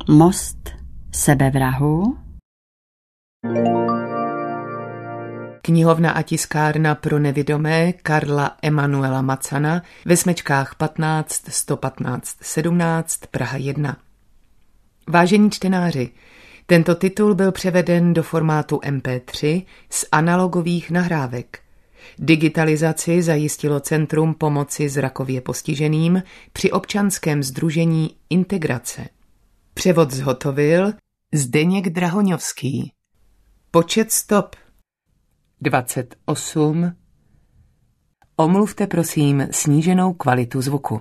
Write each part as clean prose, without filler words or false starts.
Most sebevrahu. Knihovna a tiskárna pro nevidomé Karla Emanuela Macana ve Smečkách 15 115 17 Praha 1. Vážení čtenáři, tento titul byl převeden do formátu MP3 z analogových nahrávek. Digitalizaci zajistilo Centrum pomoci zrakově postiženým při občanském sdružení Integrace. Převod zhotovil Zdeněk Drahoňovský. Počet stop 28. Omluvte prosím sníženou kvalitu zvuku.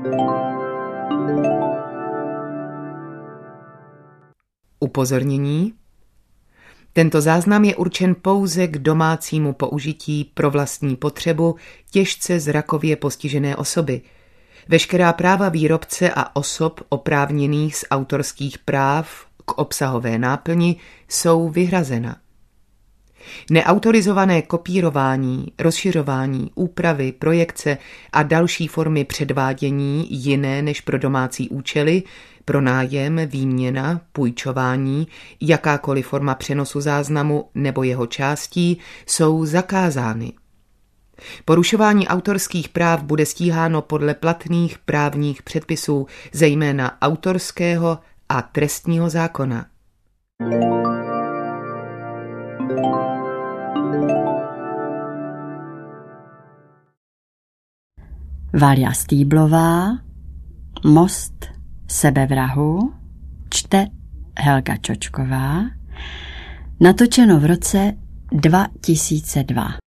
Upozornění. Tento záznam je určen pouze k domácímu použití pro vlastní potřebu těžce zrakově postižené osoby. Veškerá práva výrobce a osob oprávněných z autorských práv k obsahové náplni jsou vyhrazena. Neautorizované kopírování, rozšiřování, úpravy, projekce a další formy předvádění jiné než pro domácí účely, pronájem, výměna, půjčování, jakákoliv forma přenosu záznamu nebo jeho částí jsou zakázány. Porušování autorských práv bude stíháno podle platných právních předpisů, zejména autorského a trestního zákona. Valia Stýblová, Most sebevrahu, čte Helga Čočková, natočeno v roce 2002.